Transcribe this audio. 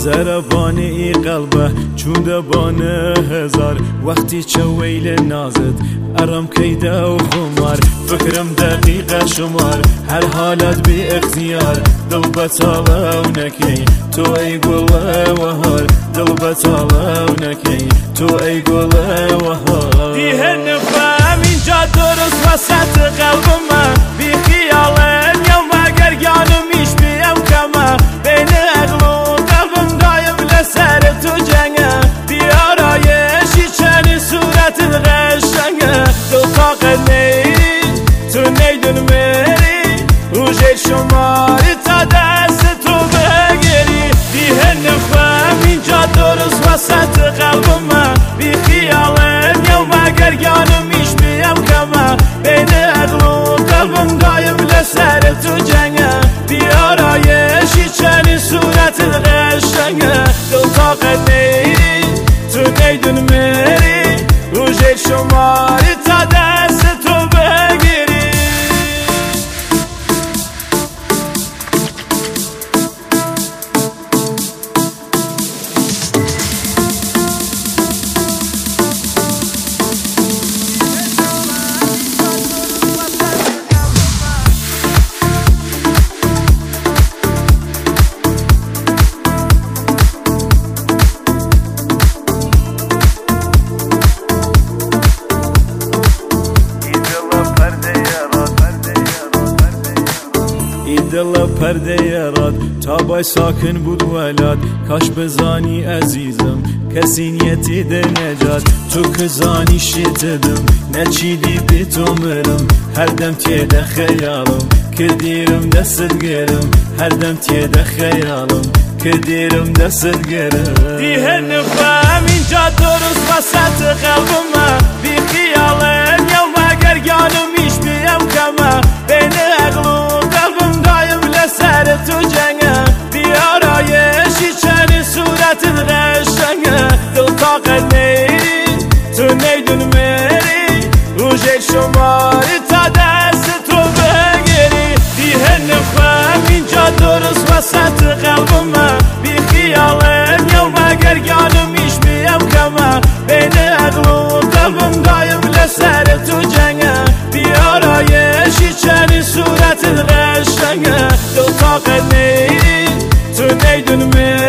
زربانی قلبه چونده بانه هزار وقتی چه ویل نازد ارم کیده و خمار فکرم دقیقه شمار هر حالت بی اختیار دل بطاله و نکی تو ای گله و هار دل بطاله و نکی تو ای گله و هار دیه نفهم اینجا درست وسط قلبم بی خیالم یا مگر گانم ایش بیم کمه بین اقل و قلبم دایم لسر تو جنگه بیارایشی چنی صورت قشنگه دل طاقت نیری تو نیدون میری روژه شماری تا دست تو بگیری دیه نفهم اینجا درست وسط قلبم بی خیالم یا مگر گانم ایش بیم کمه بین اقل و قلبم دایم لسر تو جنگه بیارایشی چنی صورت قشنگه دل طاقت نیری تو نیدون میری روژه شماری تا دست تو بگیری دل پرده یاراد تا بای ساکن بود ولاد کاش بزانی عزیزم کسی نیتی ده نجات تو کزانی شیتدم نچیدی بی تو مرم هر دم تیده خیالم که دیرم دست گرم هر دم تیده خیالم که دیرم دست گرم دیه نفهم اینجا درست وسط قلبم بی خیالم یا مگر گانم ایش بیم کمه بین اقل و قلبم دایم لسر تو جنگه بیارایشی چنی صورت قشنگه دل طاقت نیری تو نیدون میری روژه شماری تا دست تو بگیری دیه نفهم اینجا درست وسط قلبم بی خیالم یا مگر گانم ایش بیم کمه بین اقل و قلبم دایم لسر تو جنگه بیارایشی چنی صورت قشنگه دل طاقت نیری تو نیدون میری